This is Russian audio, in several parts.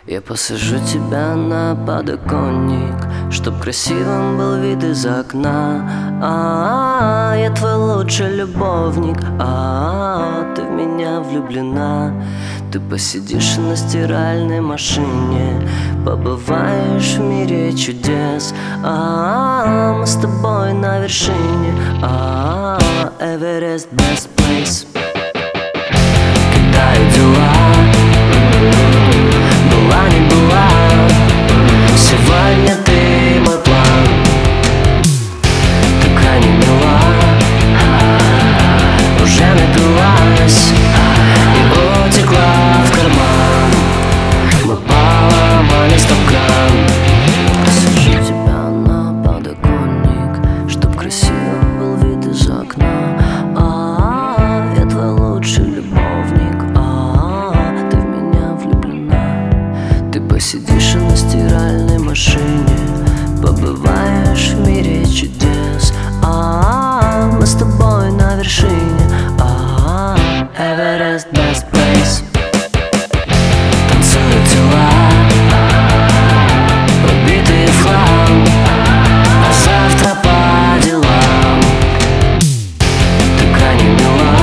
Я посажу тебя на подоконник, чтоб красивым был вид из окна. Я твой лучший любовник, ты в меня влюблена. Ты посидишь на стиральной машине, побываешь в мире чудес. Мы с тобой на вершине, Эверест, best place. Кидаю дела, была не была, сегодня ты мой план. Такая не мила, уже напилась и утекла в карман. Мы поломали 100 грамм. Посажу тебя на подоконник, чтоб красивым был вид из окна. Я твой лучший любовник, ты в меня влюблена. Ты посидишь на стиральной машине, побываешь в мире чудес. Мы с тобой на вершине, Эверест, best place. Танцуют тела, убитые в хлам, завтра по делам. Такая не мила,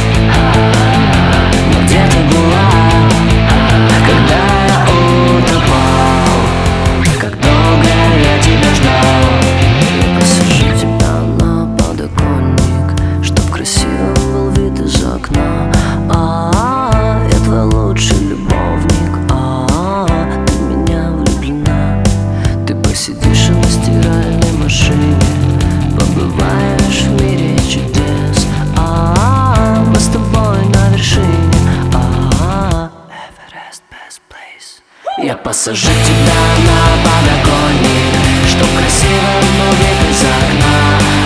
но где ты была, когда я утопал? Как долго я тебя ждал. Я посажу тебя на подоконник, чтоб красивым был вид из окна. Я твой лучший любовник, ты в меня влюблена. Ты посидишь на стиральной машине, побываешь в мире чудес. Мы с тобой на вершине, Эверест, best place. Я посажу тебя на подоконник, чтоб красивым был вид из окна.